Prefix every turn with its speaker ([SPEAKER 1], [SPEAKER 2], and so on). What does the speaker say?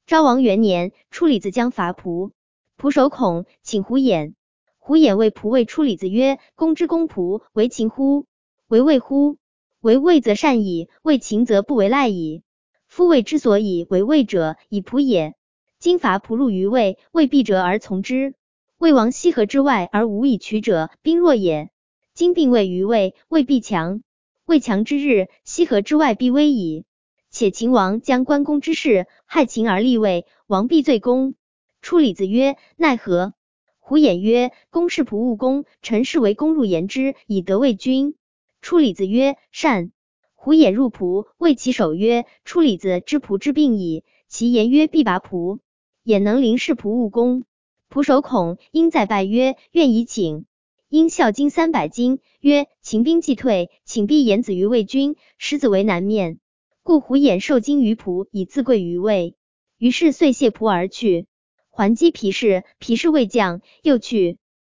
[SPEAKER 1] 昭王元年，出李子将伐蒲。蒲守孔，请胡衍。胡衍谓蒲谓出李子曰：公之攻蒲，为秦乎？为魏乎？为魏则善矣，为秦则不为赖矣。夫魏之所以为魏者，以蒲也。今伐蒲入于魏，魏必折而从之。魏王西河之外而无以取者，兵弱也。今并魏于魏，魏必强。魏强之日，西河之外必危矣。且秦王将关公之事害秦而立魏，王必罪公。出李子曰：奈何？胡衍曰：公是仆务公，臣是为公入言之，以得魏君。出李子曰：善。胡衍入仆，谓其首曰：出李子知仆之病矣。其言曰：必拔仆。衍能临事仆务公。仆守孔因在拜曰：愿以请。因孝经300斤，曰：秦兵既退，请必言子于魏君，使子为南面。故胡衍受惊于仆，以自贵于魏。于是遂谢仆而去。还击皮氏，皮氏未降，又去。